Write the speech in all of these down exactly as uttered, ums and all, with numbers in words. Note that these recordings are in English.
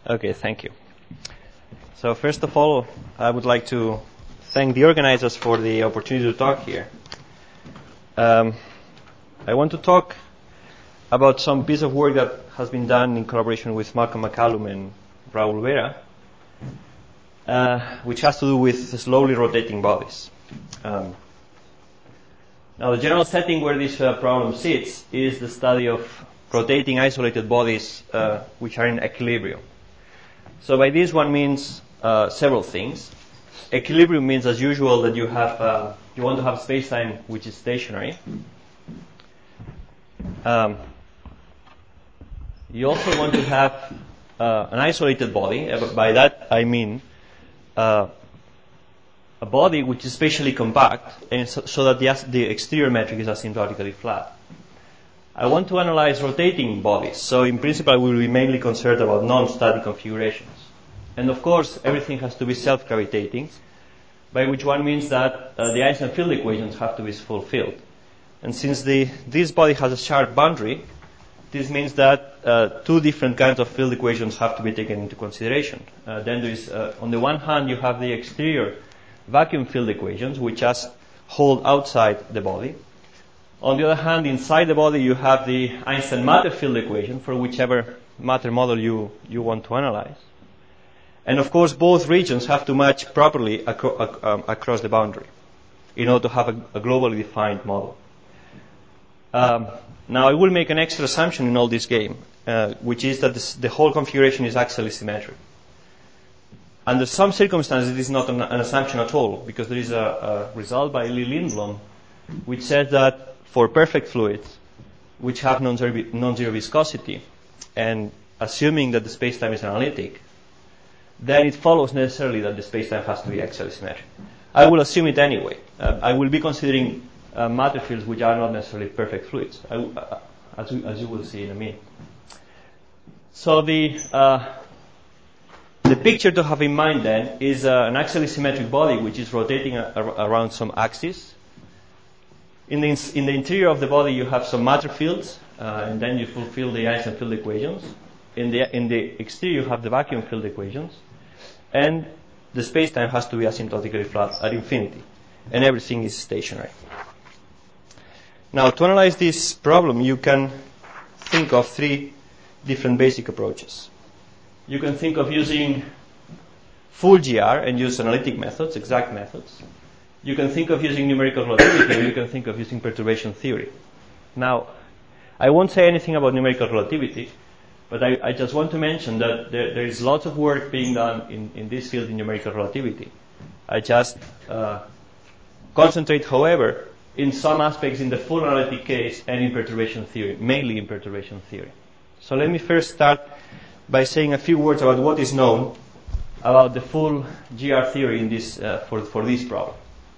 Okay, thank you. So first of all, I would like to thank the organizers for the opportunity to talk here. Um, I want to talk about some piece of work that has been done in collaboration with Malcolm McCallum and Raul Vera, uh, which has to do with slowly rotating bodies. Um, now, the general setting where this uh, problem sits is the study of rotating isolated bodies uh, which are in equilibrium. So by this one means uh, several things. Equilibrium means, as usual, that you have uh, you want to have space-time which is stationary. Um, you also want to have uh, an isolated body. By that I mean uh, a body which is spatially compact, and so, so that the, the exterior metric is asymptotically flat. I want to analyze rotating bodies, so in principle I will be mainly concerned about non-static configurations. And of course, everything has to be self-gravitating, by which one means that uh, the Einstein field equations have to be fulfilled. And since the, this body has a sharp boundary, this means that uh, two different kinds of field equations have to be taken into consideration. Uh, then there is, uh, on the one hand, you have the exterior vacuum field equations, which just hold outside the body. On the other hand, inside the body, you have the Einstein matter field equation for whichever matter model you, you want to analyze. And of course, both regions have to match properly acro- ac- um, across the boundary in order to have a, a globally defined model. Um, now, I will make an extra assumption in all this game, uh, which is that this, the whole configuration is axially symmetric. Under some circumstances, it is not an, an assumption at all, because there is a, a result by Lee Lindblom which says that for perfect fluids, which have non-zero, non-zero viscosity, and assuming that the spacetime is analytic, then it follows necessarily that the spacetime has to be axially symmetric. I will assume it anyway. Uh, I will be considering uh, matter fields which are not necessarily perfect fluids, I, uh, as, we, as you will see in a minute. So the uh, the picture to have in mind then is uh, an axially symmetric body which is rotating a, a, around some axis. In the, in the interior of the body, you have some matter fields, uh, and then you fulfill the Einstein field equations. In the, in the exterior, you have the vacuum field equations. And the space-time has to be asymptotically flat at infinity. And everything is stationary. Now, to analyze this problem, you can think of three different basic approaches. You can think of using full G R and use analytic methods, exact methods. You can think of using numerical relativity, or you can think of using perturbation theory. Now, I won't say anything about numerical relativity, but I, I just want to mention that there, there is lots of work being done in, in this field in numerical relativity. I just uh, concentrate, however, in some aspects in the full analytic case and in perturbation theory, mainly in perturbation theory. So let me first start by saying a few words about what is known about the full G R theory in this, uh, for, for this problem.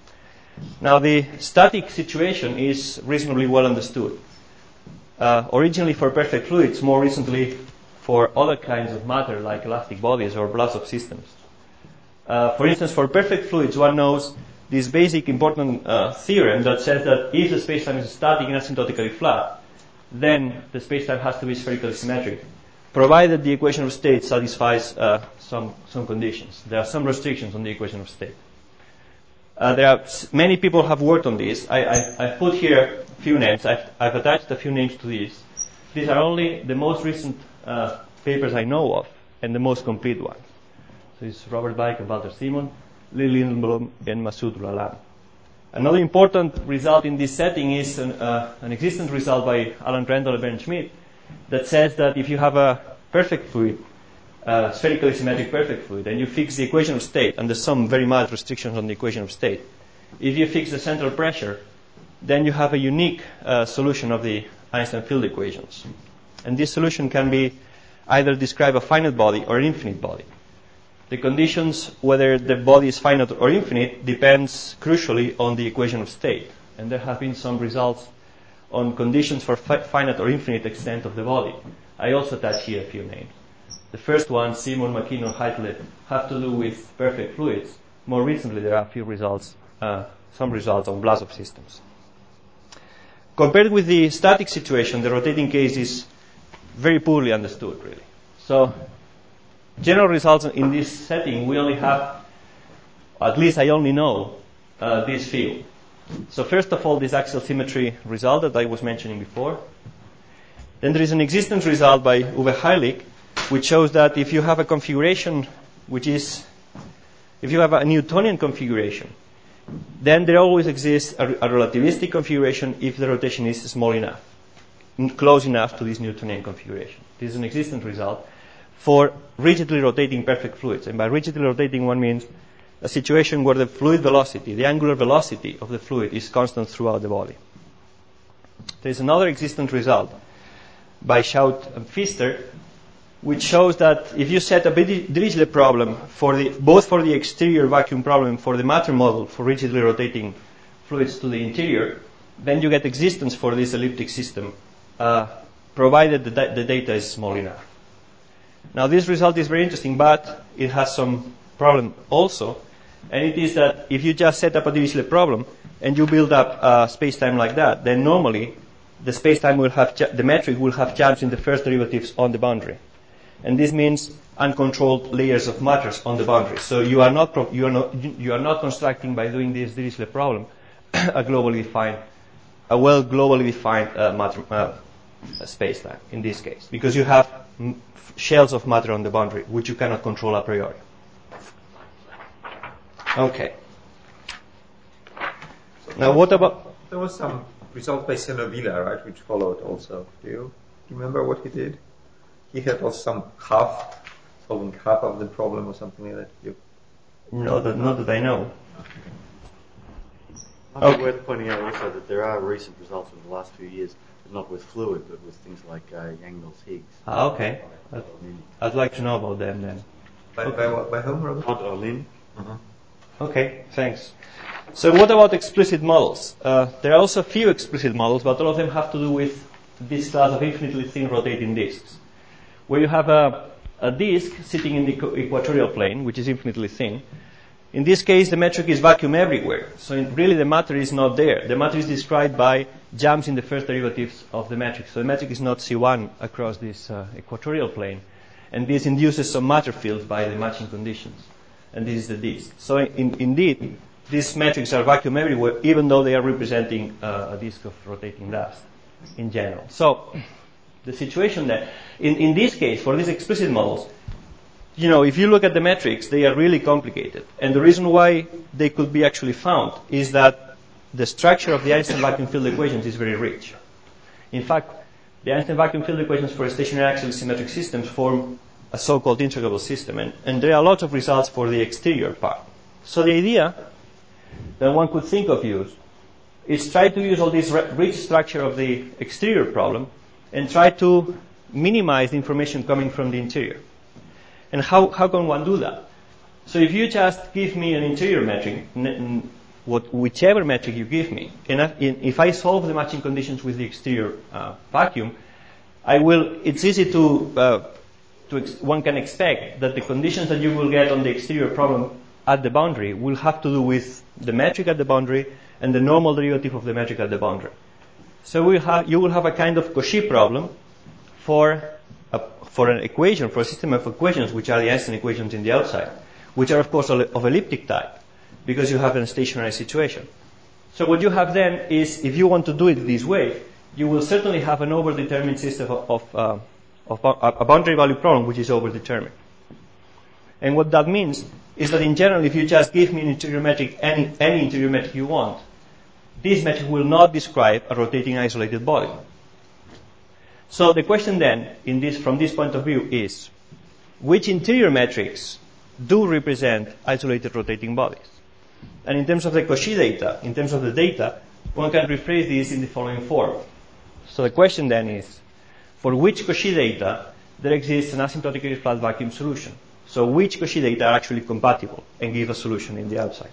Now, the static situation is reasonably well understood. Uh, originally for perfect fluids, more recently for other kinds of matter like elastic bodies or Blasov systems. Uh, for instance, for perfect fluids, one knows this basic important uh, theorem that says that if the spacetime is static and asymptotically flat, then the spacetime has to be spherically symmetric, provided the equation of state satisfies uh, some, some conditions. There are some restrictions on the equation of state. Uh, there are many people have worked on this. I, I, I've put here a few names. I've, I've attached a few names to these. These are only the most recent uh, papers I know of and the most complete ones. So it's Robert Bike and Walter Simon, Lee Lindblom, and Masoud Ulalam. Another important result in this setting is an, uh, an existent result by Alan Randall and Bernd Schmidt that says that if you have a perfect fluid, Uh, spherically symmetric perfect fluid, and you fix the equation of state, and there's some very mild restrictions on the equation of state. If you fix the central pressure, then you have a unique uh, solution of the Einstein field equations. And this solution can be either describe a finite body or an infinite body. The conditions, whether the body is finite or infinite, depends crucially on the equation of state. And there have been some results on conditions for fi- finite or infinite extent of the body. I also attach here a few names. The first one, Simon, McKinnon, Heitlett, have to do with perfect fluids. More recently, there are a few results, uh, some results on Blasov systems. Compared with the static situation, the rotating case is very poorly understood, really. So general results in this setting, we only have, at least I only know, uh, this field. So first of all, this axial symmetry result that I was mentioning before. Then there is an existence result by Uwe Heilig, which shows that if you have a configuration which is, if you have a Newtonian configuration, then there always exists a, a relativistic configuration if the rotation is small enough, close enough to this Newtonian configuration. This is an existence result for rigidly rotating perfect fluids. And by rigidly rotating, one means a situation where the fluid velocity, the angular velocity of the fluid, is constant throughout the body. There is another existence result by Schout and Pfister, which shows that if you set a Dirichlet problem for the, both for the exterior vacuum problem and for the matter model for rigidly rotating fluids to the interior, then you get existence for this elliptic system, uh, provided the, da- the data is small enough. Now, this result is very interesting, but it has some problem also, and it is that if you just set up a Dirichlet problem and you build up a space-time like that, then normally the space-time will have ju- the metric will have jumps in the first derivatives on the boundary. And this means uncontrolled layers of matters on the boundary. So you are not pro- you are not you are not constructing by doing this Dirichlet problem a globally defined, a well globally defined uh, matter uh, space-time in this case, because you have m- shells of matter on the boundary which you cannot control a priori. Okay. So Now what about? There was some result by Senovilla, right, which followed also. Do you remember what he did? He had also some half, solving half of the problem or something like that. You No, that, not that I know. Might be Okay. worth pointing out also that there are recent results in the last few years, but not with fluid, but with things like uh, Yang-Mills Higgs. Ah, okay. I'd, I'd like to know about them then. by, by, what- by whom, Robert? Not Olin. Uh-huh. Okay, thanks. So what about explicit models? Uh, there are also a few explicit models, but all of them have to do with this class of infinitely thin rotating disks, where you have a, a disk sitting in the equ- equatorial plane, which is infinitely thin. In this case, the metric is vacuum everywhere. So in, really the matter is not there. The matter is described by jumps in the first derivatives of the metric. So the metric is not C one across this uh, equatorial plane. And this induces some matter fields by the matching conditions. And this is the disk. So in, indeed, these metrics are vacuum everywhere, even though they are representing uh, a disk of rotating dust in general. So the situation there, in, in this case, for these explicit models, you know, if you look at the metrics, they are really complicated. And the reason why they could be actually found is that the structure of the Einstein vacuum field equations is very rich. In fact, the Einstein vacuum field equations for stationary axially symmetric systems form a so-called integrable system. And, and there are lots of results for the exterior part. So the idea that one could think of use is try to use all this rich structure of the exterior problem and try to minimize the information coming from the interior. And how, how can one do that? So if you just give me an interior metric, n- n- what, whichever metric you give me, and if I solve the matching conditions with the exterior uh, vacuum, I will. It's easy to, uh, to ex- one can expect that the conditions that you will get on the exterior problem at the boundary will have to do with the metric at the boundary and the normal derivative of the metric at the boundary. So we have, you will have a kind of Cauchy problem for a, for an equation, for a system of equations, which are the Einstein equations in the outside, which are of course of elliptic type, because you have a stationary situation. So what you have then is, if you want to do it this way, you will certainly have an overdetermined system of, of, uh, of a boundary value problem which is overdetermined. And what that means is that in general, if you just give me an interior metric, any, any interior metric you want, this metric will not describe a rotating isolated body. So the question then, in this, from this point of view, is which interior metrics do represent isolated rotating bodies? And in terms of the Cauchy data, in terms of the data, one can rephrase this in the following form. So the question then is, for which Cauchy data there exists an asymptotically flat vacuum solution? So which Cauchy data are actually compatible and give a solution in the outside?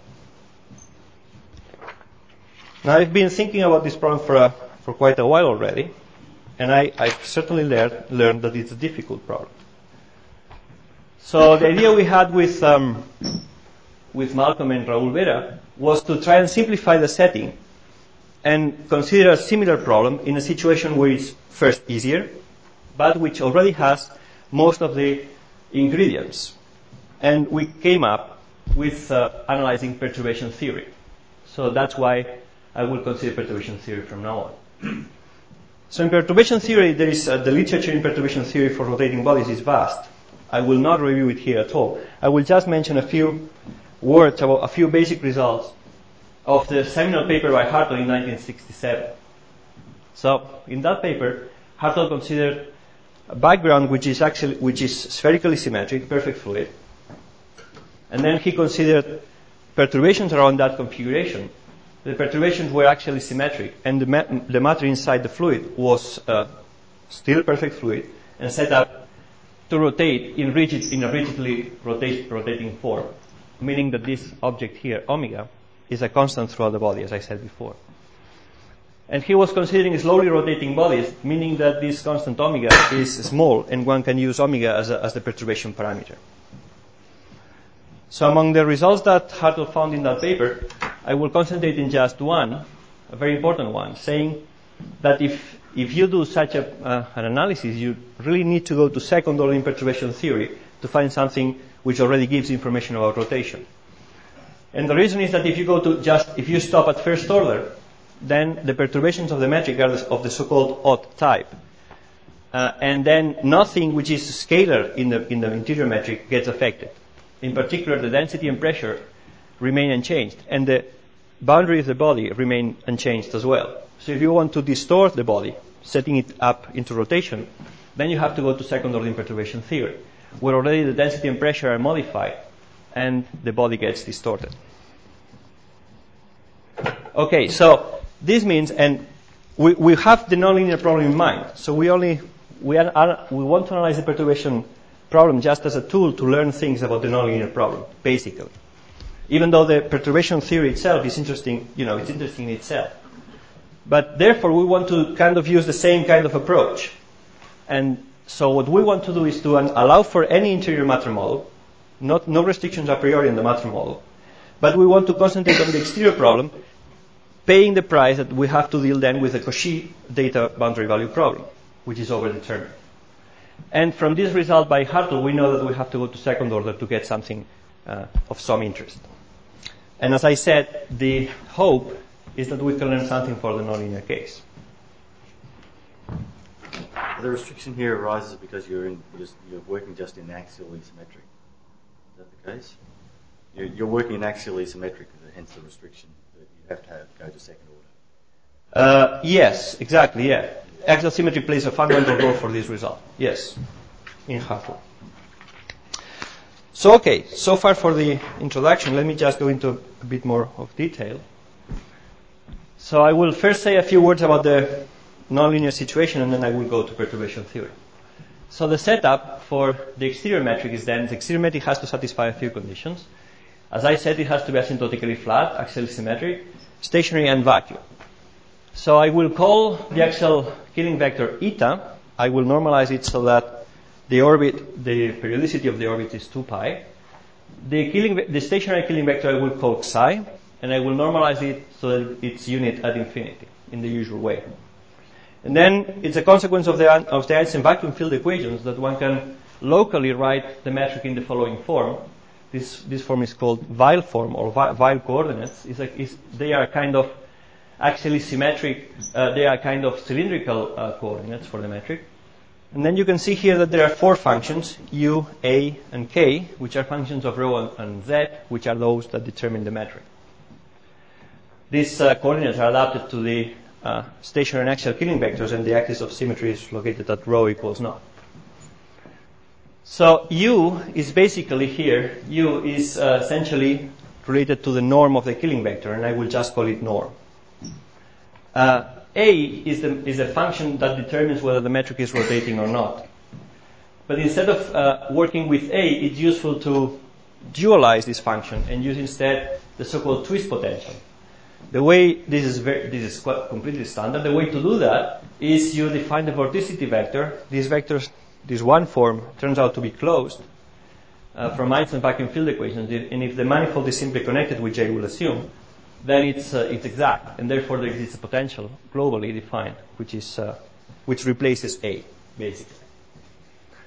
Now I've been thinking about this problem for, a, for quite a while already, and I, I've certainly learned, learned that it's a difficult problem. So the idea we had with, um, with Malcolm and Raul Vera was to try and simplify the setting and consider a similar problem in a situation where it's first easier, but which already has most of the ingredients. And we came up with uh, analyzing perturbation theory. So that's why I will consider perturbation theory from now on. So in perturbation theory, there is uh, the literature in perturbation theory for rotating bodies is vast. I will not review it here at all. I will just mention a few words about a few basic results of the seminal paper by Hartle in nineteen sixty-seven. So in that paper, Hartle considered a background which is actually which is spherically symmetric, perfect fluid, and then he considered perturbations around that configuration. The perturbations were actually symmetric, and the, ma- the matter inside the fluid was uh, still perfect fluid and set up to rotate in rigid in a rigidly rotate, rotating form, meaning that this object here, omega, is a constant throughout the body, as I said before. And he was considering slowly rotating bodies, meaning that this constant omega is small, and one can use omega as, a, as the perturbation parameter. So among the results that Hartle found in that paper, I will concentrate in just one, a very important one, saying that if if you do such a, uh, an analysis, you really need to go to second order in perturbation theory to find something which already gives information about rotation. And the reason is that if you go to just, if you stop at first order, then the perturbations of the metric are of the so-called odd type. Uh, and then nothing which is scalar in the, in the interior metric gets affected. In particular, the density and pressure remain unchanged, and the boundary of the body remain unchanged as well. So if you want to distort the body, setting it up into rotation, then you have to go to second order in perturbation theory, where already the density and pressure are modified, and the body gets distorted. Okay, so this means, and we, we have the nonlinear problem in mind, so we only we, are, we want to analyze the perturbation problem just as a tool to learn things about the nonlinear problem, basically. Even though the perturbation theory itself is interesting, you know, it's interesting in itself. But therefore, we want to kind of use the same kind of approach. And so what we want to do is to un- allow for any interior matter model, not no restrictions a priori in the matter model, but we want to concentrate on the exterior problem, paying the price that we have to deal then with the Cauchy data boundary value problem, which is overdetermined. And from this result by Hartle, we know that we have to go to second order to get something uh, of some interest. And as I said, the hope is that we can learn something for the nonlinear case. The restriction here arises because you're in just you're working just in axially symmetric. Is that the case? You're, you're working in axially symmetric, hence the restriction that you have to have, go to second order. Uh, yes, exactly. Yeah, axial symmetry plays a fundamental role for this result. Yes, in Hartle. So okay, so far for the introduction. Let me just go into a bit more of detail. So I will first say a few words about the nonlinear situation, and then I will go to perturbation theory. So the setup for the exterior metric is then the exterior metric has to satisfy a few conditions. As I said, it has to be asymptotically flat, axially symmetric, stationary, and vacuum. So I will call the axial Killing vector eta. I will normalize it so that the orbit, the periodicity of the orbit is two pi. The, killing, the stationary Killing vector I will call psi, and I will normalize it so that it's unit at infinity in the usual way. And then it's a consequence of the, of the Einstein vacuum field equations that one can locally write the metric in the following form. This, this form is called Weyl form, or Weyl coordinates. It's like, it's, they are kind of axially symmetric, uh, they are kind of cylindrical uh, coordinates for the metric. And then you can see here that there are four functions, u, a, and k, which are functions of rho and, and z, which are those that determine the metric. These uh, coordinates are adapted to the uh, stationary and axial Killing vectors, and the axis of symmetry is located at rho equals naught. So u is basically here, u is uh, essentially related to the norm of the Killing vector, and I will just call it norm. Uh, a is, the, is a function that determines whether the metric is rotating or not. But instead of uh, working with a, it's useful to dualize this function and use instead the so-called twist potential. The way, this is very, this is quite completely standard, the way to do that is you define the vorticity vector. These vectors, this one form, turns out to be closed uh, from Einstein vacuum field equations, and if the manifold is simply connected, which I will assume, then it's uh, it's exact, and therefore there exists a potential globally defined, which is uh, which replaces A, basically.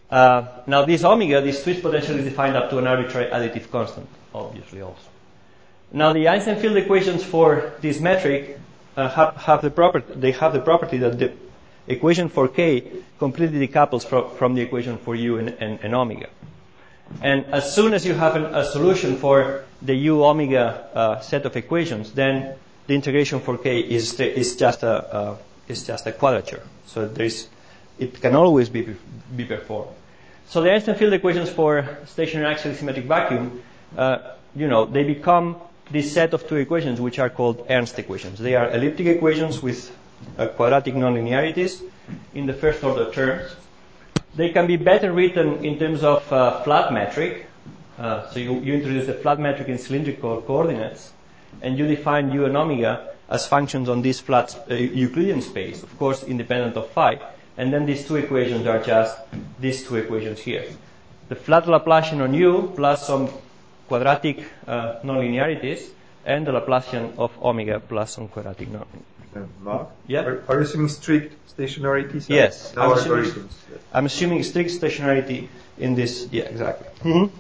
Uh, now this omega, this twist potential is defined up to an arbitrary additive constant, obviously also. Now the Einstein field equations for this metric uh, have, have the property, they have the property that the equation for K completely decouples from, from the equation for U and, and, and omega. And as soon as you have an, a solution for the U omega uh, set of equations, then the integration for K is is just a uh, is just a quadrature. So there is, it can always be be performed. So the Einstein field equations for stationary axially symmetric vacuum, uh, you know, they become this set of two equations which are called Ernst equations. They are elliptic equations with uh, quadratic nonlinearities in the first order terms. They can be better written in terms of uh, flat metric. Uh, so you, you introduce the flat metric in cylindrical coordinates, and you define U and omega as functions on this flat uh, Euclidean space, of course independent of phi. And then these two equations are just these two equations here. The flat Laplacian on U plus some quadratic uh, nonlinearities, and the Laplacian of omega plus some quadratic nonlinearities. Uh, Mark? Yeah. Are, are you assuming strict stationarity? So Yes. No I'm assuming, algorithms. I'm assuming strict stationarity in this. Yeah, exactly. Mm-hmm.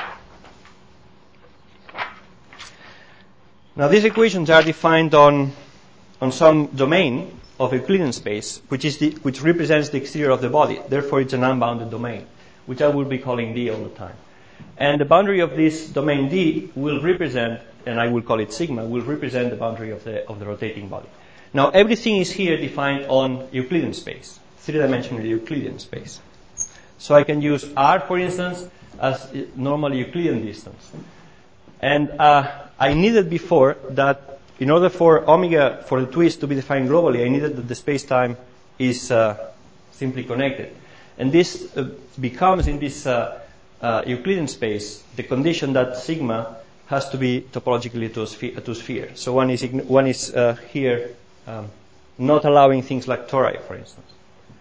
Now these equations are defined on on some domain of Euclidean space, which is the, which represents the exterior of the body. Therefore, it's an unbounded domain, which I will be calling D all the time. And the boundary of this domain D will represent, and I will call it sigma, will represent the boundary of the of the rotating body. Now, everything is here defined on Euclidean space, three-dimensional Euclidean space. So I can use R, for instance, as normal Euclidean distance. And uh, I needed before that in order for omega, for the twist to be defined globally, I needed that the space-time is uh, simply connected. And this uh, becomes, in this uh, uh, Euclidean space, the condition that sigma has to be topologically to a sphere. To sphere. So one is, one is uh, here um, not allowing things like tori, for instance.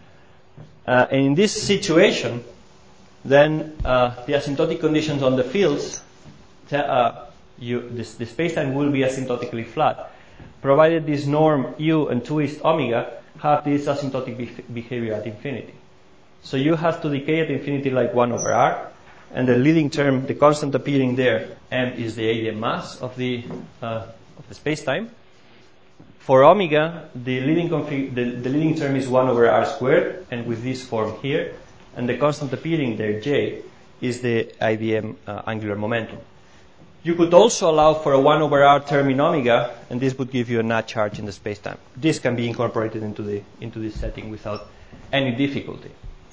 Uh, and in this situation, then uh, the asymptotic conditions on the fields, uh, you, this, the spacetime will be asymptotically flat, provided this norm U and twist omega have this asymptotic be- behavior at infinity. So U has to decay at infinity like one over R, and the leading term, the constant appearing there, M, is the A D M mass of the uh, of the spacetime. For omega, the leading config- the, the leading term is one over R squared, and with this form here, and the constant appearing there, J, is the I B M uh, angular momentum. You could also allow for a one over R term in omega, and this would give you a net charge in the spacetime. This can be incorporated into the into this setting without any difficulty.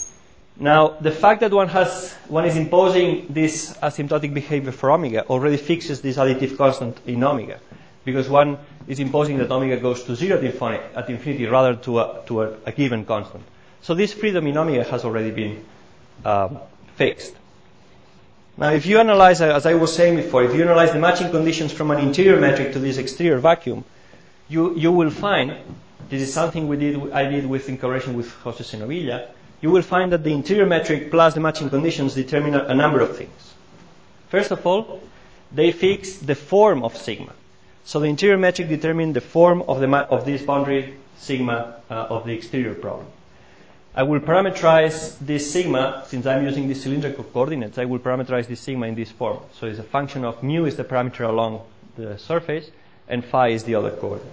Now, the fact that one has one is imposing this asymptotic behavior for omega already fixes this additive constant in omega, because one is imposing that omega goes to zero at infinity rather to a to a, a given constant. So this freedom in omega has already been um, fixed. Now, if you analyze, as I was saying before, if you analyze the matching conditions from an interior metric to this exterior vacuum, you you will find, this is something we did I did with in collaboration with Jose Senovilla, you will find that the interior metric plus the matching conditions determine a, a number of things. First of all, they fix the form of sigma. So the interior metric determines the form of the ma- of this boundary sigma uh, of the exterior problem. I will parameterize this sigma, since I'm using these cylindrical coordinates, I will parameterize this sigma in this form. So it's a function of mu is the parameter along the surface, and phi is the other coordinate.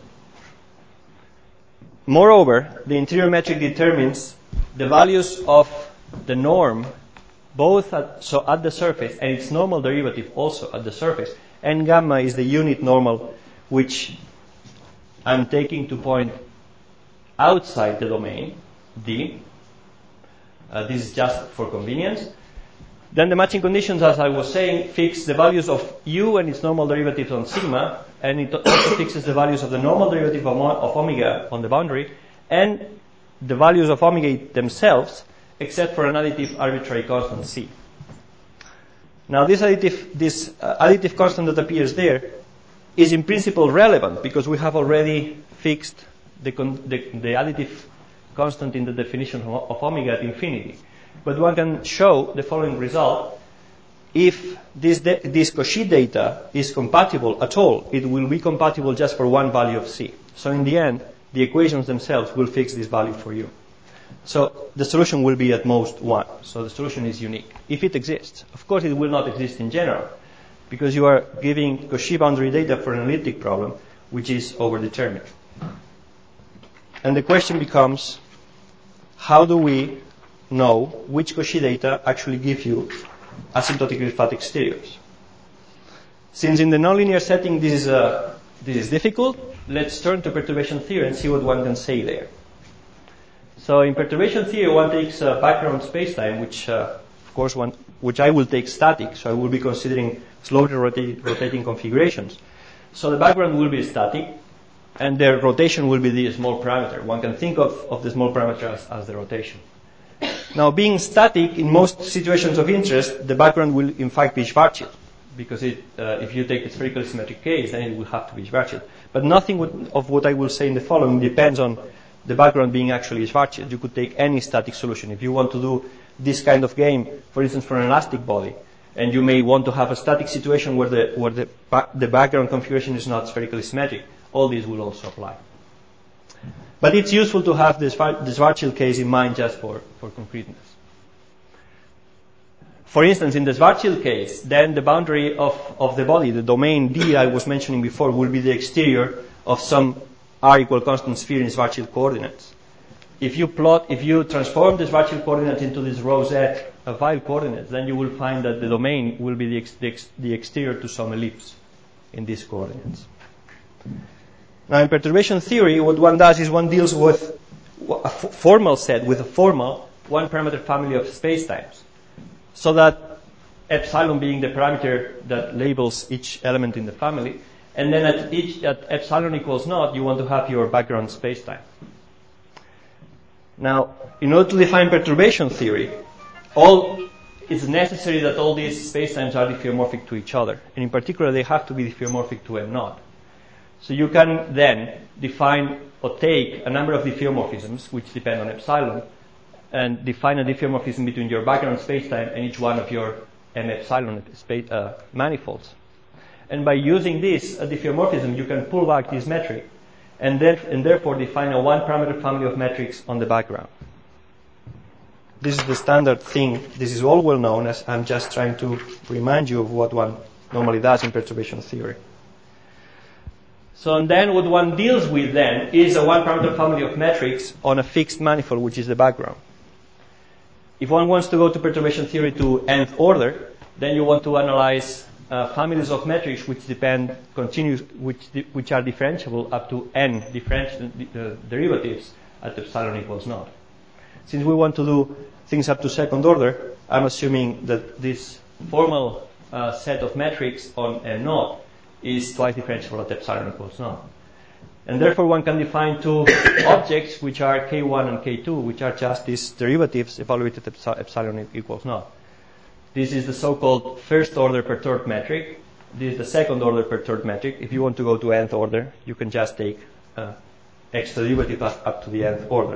Moreover, the interior metric determines the values of the norm, both at, so at the surface, and its normal derivative also at the surface. And gamma is the unit normal, which I'm taking to point outside the domain, D. Uh, this is just for convenience. Then the matching conditions, as I was saying, fix the values of U and its normal derivatives on sigma, and it also fixes the values of the normal derivative of, of omega on the boundary, and the values of omega themselves, except for an additive arbitrary constant C. Now, this additive, this uh, additive constant that appears there is in principle relevant, because we have already fixed the, con- the, the additive constant in the definition of, of omega at infinity. But one can show the following result. If this, de- this Cauchy data is compatible at all, it will be compatible just for one value of C. So in the end, the equations themselves will fix this value for you. So the solution will be at most one. So the solution is unique, if it exists. Of course, it will not exist in general, because you are giving Cauchy boundary data for an analytic problem, which is overdetermined. And the question becomes, how do we know which Cauchy data actually give you asymptotically flat exteriors? Since in the nonlinear setting this is, uh, this is difficult, let's turn to perturbation theory and see what one can say there. So in perturbation theory, one takes a background spacetime, which, uh, of course, one, which I will take static, so I will be considering slowly rota- rotating configurations. So the background will be static, and the rotation will be the small parameter. One can think of, of the small parameter as, as the rotation. Now, being static, in most situations of interest, the background will in fact be Schwarzschild, because it, uh, if you take a spherical symmetric case, then it will have to be Schwarzschild. But nothing would, of what I will say in the following depends on the background being actually Schwarzschild. You could take any static solution. If you want to do this kind of game, for instance, for an elastic body, and you may want to have a static situation where the, where the, ba- the background configuration is not spherically symmetric, all these will also apply. But it's useful to have this, the Schwarzschild case in mind just for, for concreteness. For instance, in the Schwarzschild case, then the boundary of, of the body, the domain D I was mentioning before, will be the exterior of some R equal constant sphere in Schwarzschild coordinates. If you plot, if you transform the Schwarzschild coordinates into this rho Z of Weil coordinates, then you will find that the domain will be the, ex, the, ex, the exterior to some ellipse in these coordinates. Now, in perturbation theory, what one does is one deals with a f- formal set, with a formal one-parameter family of spacetimes, so that epsilon being the parameter that labels each element in the family, and then at each at epsilon equals naught, you want to have your background spacetime. Now, in order to define perturbation theory, all it's necessary that all these spacetimes are diffeomorphic to each other, and in particular, they have to be diffeomorphic to M naught. So you can then define or take a number of diffeomorphisms, which depend on epsilon, and define a diffeomorphism between your background spacetime and each one of your M epsilon space, uh, manifolds. And by using this, a diffeomorphism, you can pull back this metric and, then, and therefore define a one-parameter family of metrics on the background. This is the standard thing. This is all well known, as I'm just trying to remind you of what one normally does in perturbation theory. So and then what one deals with then is a one-parameter family of metrics on a fixed manifold, which is the background. If one wants to go to perturbation theory to nth order, then you want to analyze uh, families of metrics which depend continuous, which di- which are differentiable up to n differential uh, derivatives at epsilon equals naught. Since we want to do things up to second order, I'm assuming that this formal uh, set of metrics on n naught is twice differentiable at epsilon equals naught. And therefore one can define two objects which are k one and k two, which are just these derivatives evaluated at epsilon equals naught. This is the so-called first order perturbed metric. This is the second order perturbed metric. If you want to go to nth order, you can just take uh, extra derivative up, up to the nth order.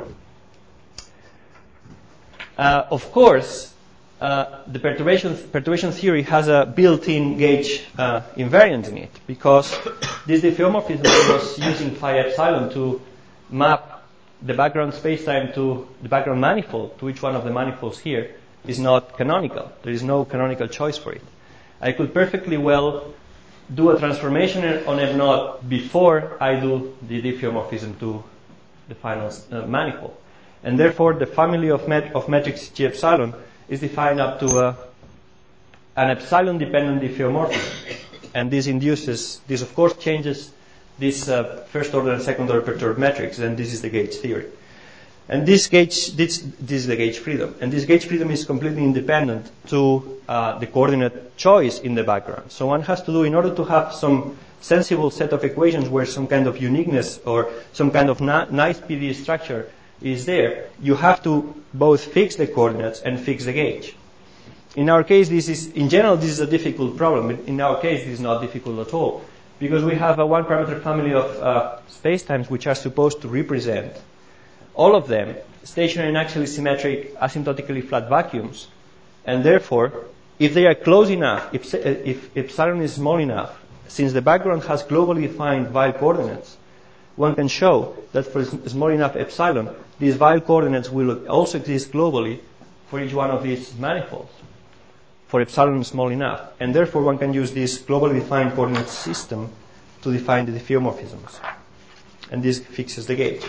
Uh, of course, uh, the perturbation, perturbation theory has a built-in gauge uh, invariant in it, because this diffeomorphism was using phi epsilon to map the background spacetime to the background manifold, to each one of the manifolds here, is not canonical. There is no canonical choice for it. I could perfectly well do a transformation on M naught before I do the diffeomorphism to the final uh, manifold. And therefore, the family of, met- of metrics G epsilon is defined up to a, an epsilon-dependent diffeomorphism. And this induces, this of course changes this uh, first order and second order perturbed metrics, and this is the gauge theory. And this gauge, this, this is the gauge freedom. And this gauge freedom is completely independent to uh, the coordinate choice in the background. So one has to do, in order to have some sensible set of equations where some kind of uniqueness or some kind of na- nice P D E structure is there, you have to both fix the coordinates and fix the gauge. In our case, this is, in general, this is a difficult problem. In our case, this is not difficult at all, because we have a one-parameter family of uh, spacetimes which are supposed to represent all of them stationary and axially symmetric asymptotically flat vacuums, and therefore, if they are close enough, if, if epsilon is small enough, since the background has globally defined Weil coordinates, one can show that for small enough epsilon, these Weyl coordinates will also exist globally for each one of these manifolds, for epsilon small enough. And therefore, one can use this globally defined coordinate system to define the diffeomorphisms. And this fixes the gauge.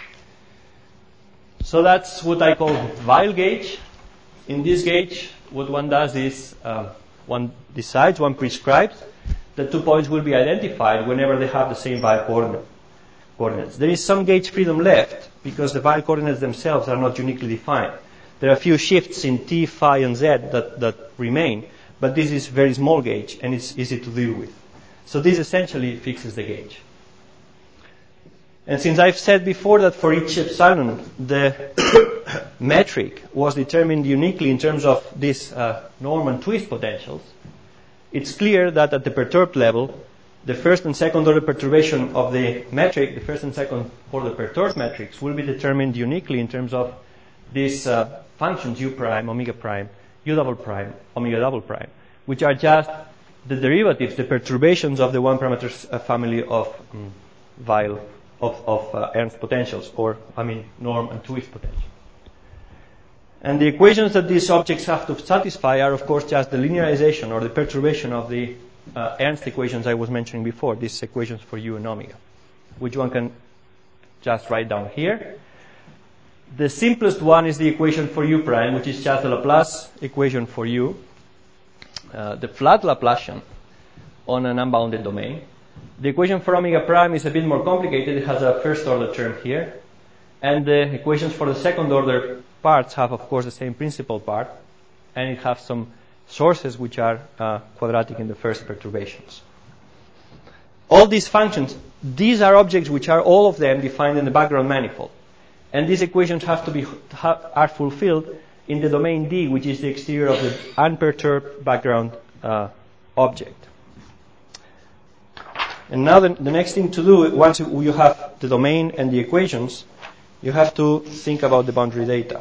So that's what I call Weyl gauge. In this gauge, what one does is um, one decides, one prescribes that two points will be identified whenever they have the same Weyl coordinate, coordinates. There is some gauge freedom left because the Weyl coordinates themselves are not uniquely defined. There are a few shifts in t, phi, and z that, that remain, but this is very small gauge and it's easy to deal with. So this essentially fixes the gauge. And since I've said before that for each epsilon, the metric was determined uniquely in terms of these uh, norm and twist potentials, it's clear that at the perturbed level, the first and second order perturbation of the metric, the first and second order perturbed metrics, will be determined uniquely in terms of these uh, functions u prime, omega prime, u double prime, omega double prime, which are just the derivatives, the perturbations of the one parameter uh, family of um, Weyl, of, of uh, Ernst potentials, or, I mean, norm and twist potentials. And the equations that these objects have to satisfy are, of course, just the linearization or the perturbation of the uh, Ernst equations I was mentioning before, these equations for u and omega, which one can just write down here. The simplest one is the equation for u prime, which is just the Laplace equation for u, uh, the flat Laplacian on an unbounded domain. The equation for omega prime is a bit more complicated. It has a first order term here. And the equations for the second order parts have, of course, the same principal part. And it has some sources which are uh, quadratic in the first perturbations. All these functions, these are objects which are all of them defined in the background manifold. And these equations have to be ha, are fulfilled in the domain D, which is the exterior of the unperturbed background uh, object. And now the, the next thing to do, once you have the domain and the equations, you have to think about the boundary data.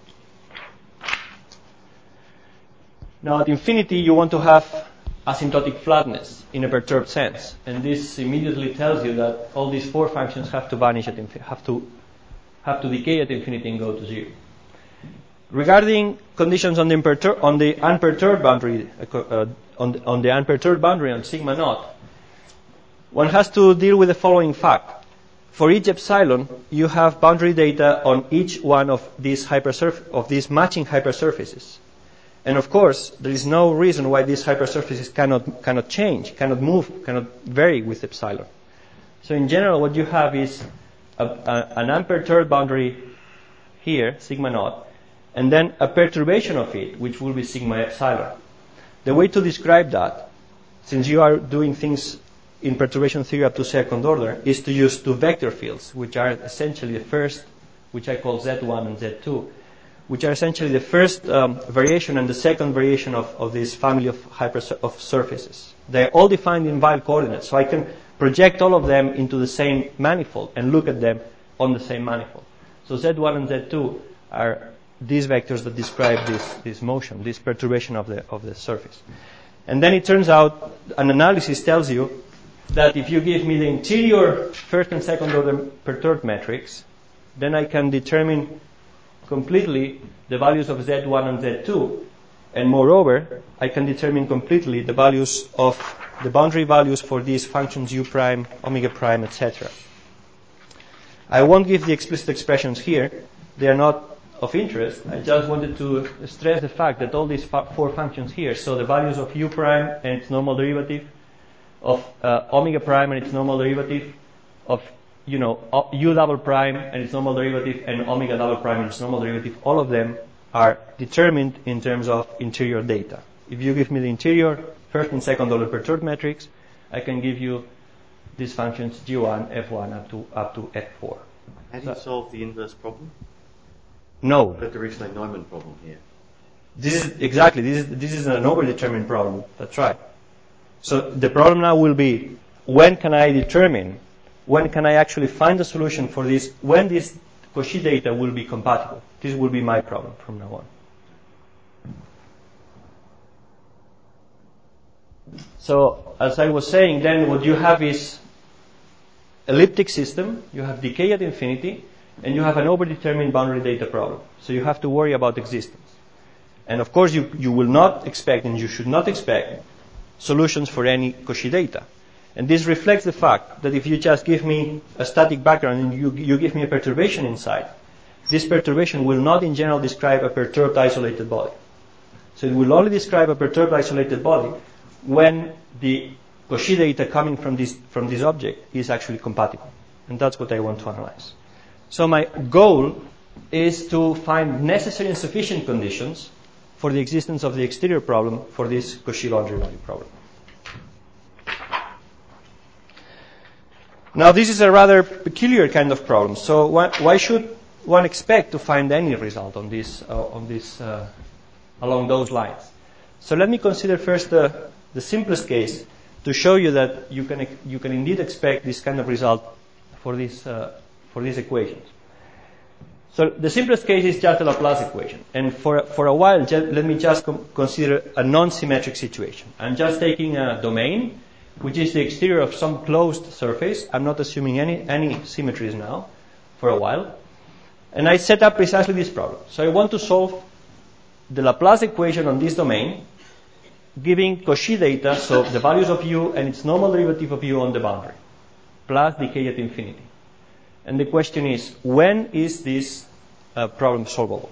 Now at infinity, you want to have asymptotic flatness in a perturbed sense. And this immediately tells you that all these four functions have to vanish at infinity, have to have to decay at infinity and go to zero. Regarding conditions on the, impertur- on the unperturbed boundary, uh, on, the, on the unperturbed boundary on sigma naught, one has to deal with the following fact. For each epsilon, you have boundary data on each one of these hypersurf- of these matching hypersurfaces. And of course, there is no reason why these hypersurfaces cannot cannot change, cannot move, cannot vary with epsilon. So in general, what you have is a, a, an unperturbed boundary here, sigma naught, and then a perturbation of it, which will be sigma epsilon. The way to describe that, since you are doing things in perturbation theory up to second order, is to use two vector fields, which are essentially the first, which I call Z one and Z two, which are essentially the first um, variation and the second variation of, of this family of hyper of surfaces. They're all defined in Weyl coordinates, so I can project all of them into the same manifold and look at them on the same manifold. So Z one and Z two are these vectors that describe this, this motion, this perturbation of the of the surface. And then it turns out, an analysis tells you that if you give me the interior first and second order perturbed metrics, then I can determine completely the values of Z one and Z two. And moreover, I can determine completely the values of the boundary values for these functions u prime, omega prime, et cetera. I won't give the explicit expressions here. They are not of interest. I just wanted to stress the fact that all these fa- four functions here, so the values of u prime and its normal derivative, of uh, omega prime and its normal derivative, of you know u double prime and its normal derivative, and omega double prime and its normal derivative, all of them are determined in terms of interior data. If you give me the interior first and second order perturbed metrics, I can give you these functions g one, f one up to up to f four. How do you solve the inverse problem? No. The Dirichlet-Neumann problem here. This is exactly this is this is an overdetermined problem. That's right. So the problem now will be, when can I determine, when can I actually find a solution for this, when this Cauchy data will be compatible? This will be my problem from now on. So, as I was saying, then what you have is elliptic system, you have decay at infinity, and you have an overdetermined boundary data problem. So you have to worry about existence. And of course, you, you will not expect, and you should not expect, solutions for any Cauchy data. And this reflects the fact that if you just give me a static background and you, you give me a perturbation inside, this perturbation will not in general describe a perturbed isolated body. So it will only describe a perturbed isolated body when the Cauchy data coming from this, from this object is actually compatible. And that's what I want to analyze. So my goal is to find necessary and sufficient conditions for the existence of the exterior problem for this Cauchy boundary value problem. Now this is a rather peculiar kind of problem. So why, why should one expect to find any result on this, uh, on this, uh, along those lines? So let me consider first the, the simplest case to show you that you can you can indeed expect this kind of result for this uh, for these equations. So the simplest case is just the Laplace equation, and for for a while, just, let me just com- consider a non-symmetric situation. I'm just taking a domain, which is the exterior of some closed surface. I'm not assuming any any symmetries now, for a while. And I set up precisely this problem. So I want to solve the Laplace equation on this domain, giving Cauchy data, so the values of u and its normal derivative of u on the boundary, plus decay at infinity. And the question is, when is this uh, problem solvable?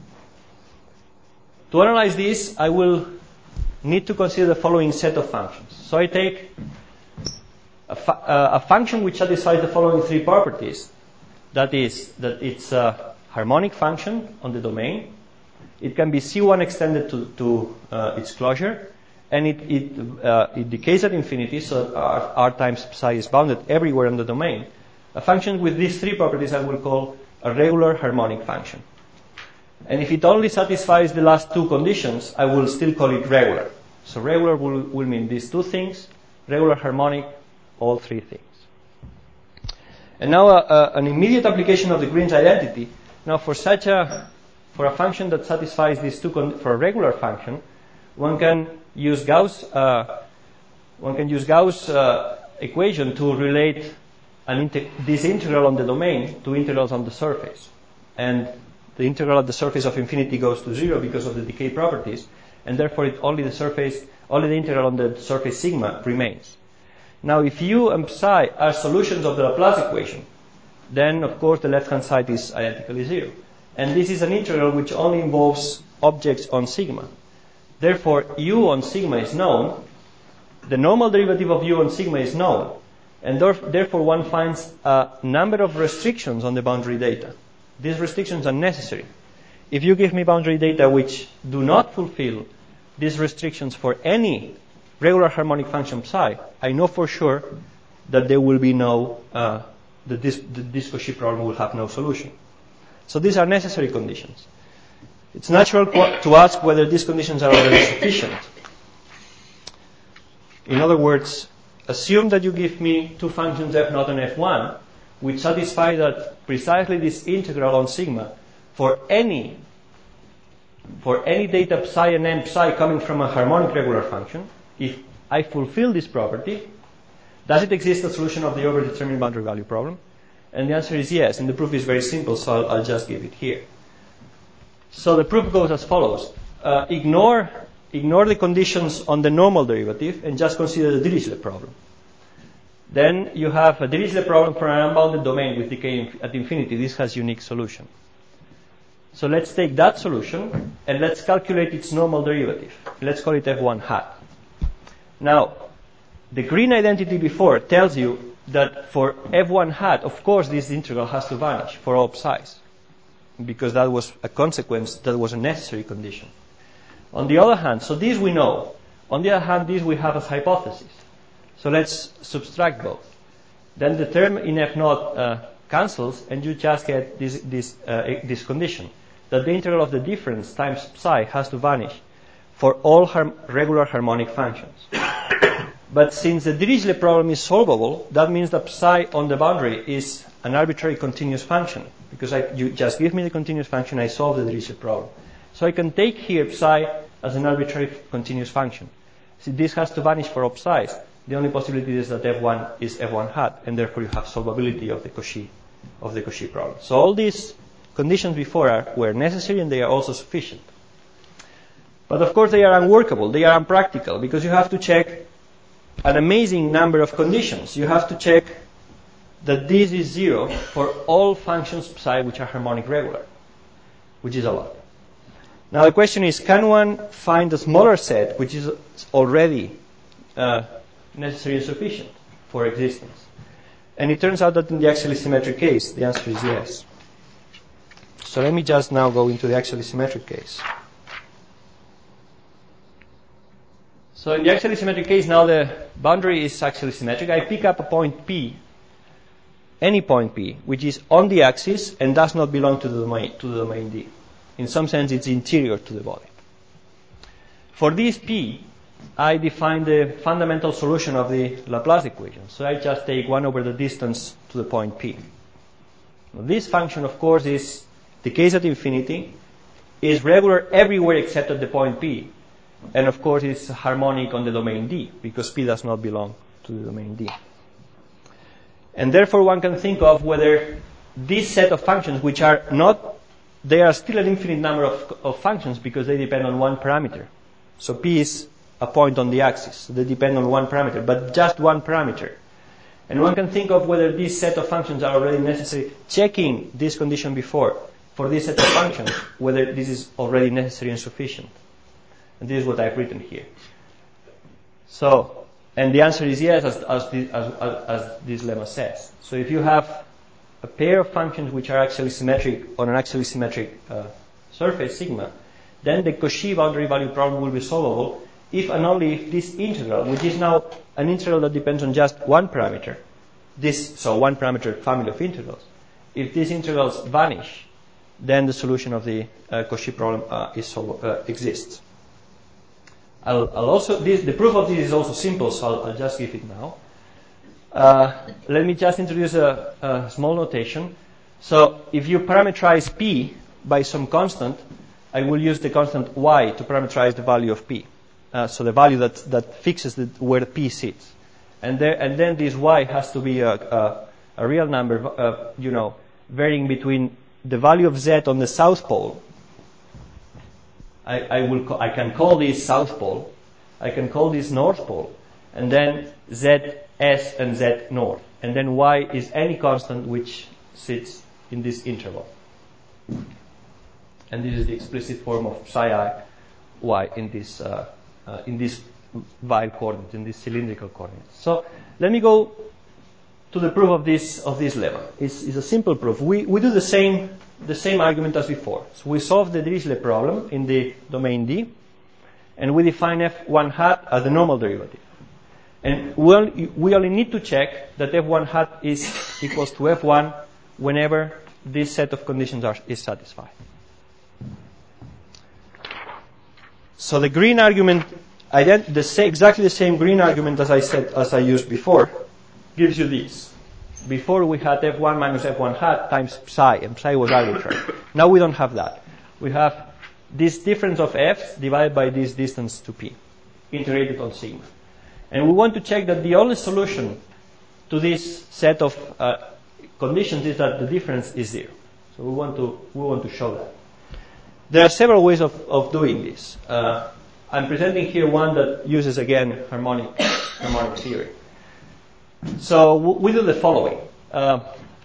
To analyze this, I will need to consider the following set of functions. So I take a, fu- uh, a function which satisfies the following three properties. That is, that it's a harmonic function on the domain. It can be C one extended to, to uh, its closure, and it it, uh, it decays at infinity, so R, R times psi is bounded everywhere on the domain. A function with these three properties I will call a regular harmonic function. And if it only satisfies the last two conditions, I will still call it regular. So regular will, will mean these two things, regular harmonic, all three things. And now uh, uh, an immediate application of the Green's identity. Now for such a, for a function that satisfies these two, con- for a regular function, one can use Gauss, uh, one can use Gauss uh, equation to relate an inter- this integral on the domain to integrals on the surface. And the integral at the surface of infinity goes to zero because of the decay properties, and therefore it only the surface, only the integral on the surface sigma remains. Now, if u and psi are solutions of the Laplace equation, then of course the left-hand side is identically zero. And this is an integral which only involves objects on sigma. Therefore, u on sigma is known, the normal derivative of u on sigma is known, and therefore one finds a number of restrictions on the boundary data. These restrictions are necessary. If you give me boundary data which do not fulfill these restrictions for any regular harmonic function psi, I know for sure that there will be no, uh, that this, this Cauchy problem will have no solution. So these are necessary conditions. It's natural to ask whether these conditions are already sufficient. In other words, assume that you give me two functions f naught and f one, which satisfy that precisely this integral on sigma for any for any data psi and n psi coming from a harmonic regular function. If I fulfill this property, does it exist a solution of the overdetermined boundary value problem? And the answer is yes, and the proof is very simple, so I'll, I'll just give it here. So the proof goes as follows. Uh, ignore, ignore the conditions on the normal derivative and just consider the Dirichlet problem. Then you have a Dirichlet problem for an unbounded domain with decay at infinity. This has unique solution. So let's take that solution and let's calculate its normal derivative. Let's call it f one hat. Now, the Green identity before tells you that for f one hat, of course, this integral has to vanish for all psi's, because that was a consequence, that was a necessary condition. On the other hand, so this we know. On the other hand, this we have as hypothesis. So let's subtract both. Then the term in f naught uh, cancels, and you just get this this uh, this condition that the integral of the difference times psi has to vanish for all har- regular harmonic functions. But since the Dirichlet problem is solvable, that means that psi on the boundary is an arbitrary continuous function. Because I, you just give me the continuous function, I solve the Dirichlet problem. So I can take here psi as an arbitrary continuous function. See, this has to vanish for all psi's. The only possibility is that F one is F one hat, and therefore you have solvability of the Cauchy of the Cauchy problem. So all these conditions before are, were necessary, and they are also sufficient. But of course they are unworkable, they are unpractical, because you have to check an amazing number of conditions. You have to check that this is zero for all functions psi which are harmonic regular, which is a lot. Now the question is, can one find a smaller set which is already uh, necessary and sufficient for existence? And it turns out that in the axially symmetric case, the answer is yes. So let me just now go into the axially symmetric case. So in the axially symmetric case, now the boundary is axially symmetric. I pick up a point P, any point P, which is on the axis and does not belong to the domain, to the domain D. In some sense, it's interior to the body. For this P, I define the fundamental solution of the Laplace equation. So I just take one over the distance to the point P. Now, this function, of course, is the case at infinity, is regular everywhere except at the point P. And of course, it's harmonic on the domain D, because P does not belong to the domain D. And therefore, one can think of whether this set of functions, which are not, they are still an infinite number of, of functions because they depend on one parameter. So P is a point on the axis. So they depend on one parameter, but just one parameter. And one can think of whether this set of functions are already necessary, checking this condition before, for this set of functions, whether this is already necessary and sufficient. And this is what I've written here. So, and the answer is yes, as, as, the, as, as, as this lemma says. So if you have a pair of functions which are axially symmetric on an axially symmetric uh, surface, sigma, then the Cauchy boundary value problem will be solvable if and only if this integral, which is now an integral that depends on just one parameter, this, so one parameter family of integrals, if these integrals vanish, then the solution of the uh, Cauchy problem uh, is solv- uh, exists. I'll, I'll also, this, the proof of this is also simple, so I'll, I'll just give it now. Uh, let me just introduce a, a small notation. So if you parameterize P by some constant, I will use the constant Y to parameterize the value of P. Uh, so the value that, that fixes the, where P sits. And, there, and then this Y has to be a, a, a real number, uh, you know, varying between the value of Z on the south pole. I, I, will ca- I can call this south pole, I can call this north pole, and then Z S and Z north. And then Y is any constant which sits in this interval. And this is the explicit form of psi I Y in this, uh, uh, in this vile coordinate, in this cylindrical coordinate. So let me go to the proof of this, of this lemma. It's, it's a simple proof. We, we do the same the same argument as before. So we solve the Dirichlet problem in the domain D, and we define F one hat as the normal derivative. And we only, we only need to check that F one hat is equals to F one whenever this set of conditions are, is satisfied. So the green argument, ident- the sa- exactly the same green argument as I said, as I used before, gives you this. Before we had F one minus F one hat times psi, and psi was arbitrary. Now we don't have that. We have this difference of f's divided by this distance to P, integrated on sigma. And we want to check that the only solution to this set of uh, conditions is that the difference is zero. So we want to we want to show that. There are several ways of, of doing this. Uh, I'm presenting here one that uses again harmonic harmonic theory. So we do the following. Uh,